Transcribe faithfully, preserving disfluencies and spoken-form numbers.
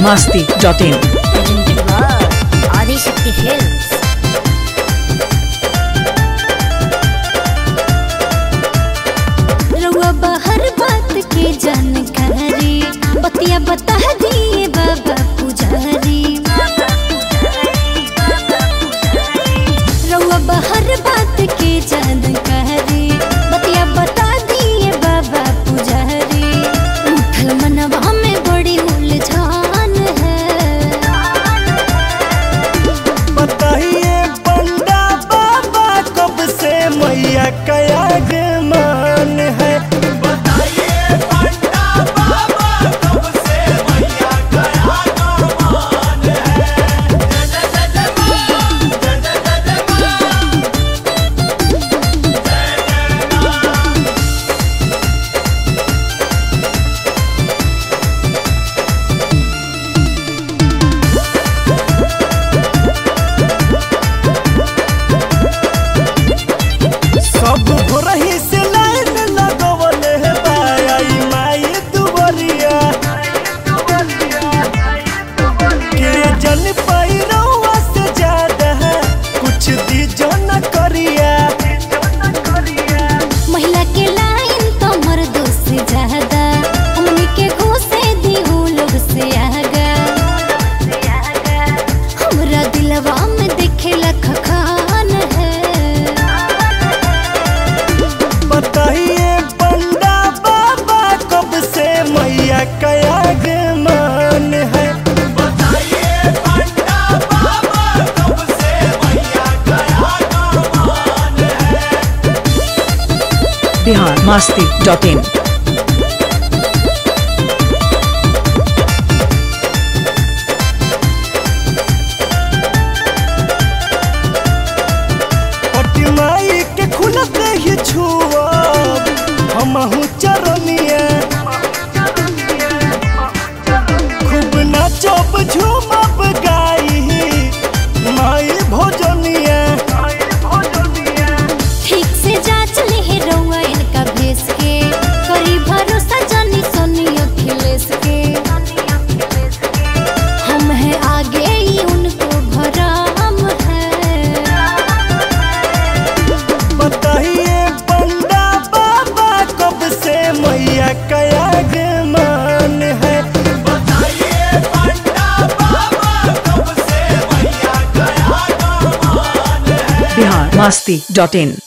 masti dot in. Adishakti films. रउआ बाहर बात के जानकारी बतिया बता दिए बाबा पुजारी। रउआ बाहर बात के जानकारी बतिया बता दिए बाबा पुजारी। उठल मनवा में बड़ी उलझान है। बताइए पंडा बाबा कब से मैया का आगमन है। बताइए पंडा बाबा कब से मैया का आगमन है। जय जय जय मां, जय जय जय मां, जय जय मां। सब भोरही से लाइन लगवले है बाई माई दुबरिया के जन पाई रउआ से ज्यादा है कुछ दी जन करिया। महिला के लाइन तो मर्दों से ज्यादा हमनी के घुसे दी वो लोग से आगा। हमरा दिलवा में देखेला खखान है। बताइए पंडा बाबा कब से मैया का आगमन है। बताइए पंडा बाबा कब से मैया का आगमन है। Bihar masti dot in. पटी माई के खुलत ही छुअब हमहू चरनिया। खूब नाचब झूमब गाई माई भोजनिया। ठीक से जांच ले रउआ इनका भेस के करी भरोसा जानी सोनी अखिलेश के। हम है आगे ही उनको भराम है। बताइए पंडा बाबा कब से मैया का आगमन है। बताइए पंडा बाबा कब से मैया का आगमन है। Bihar masti dot in.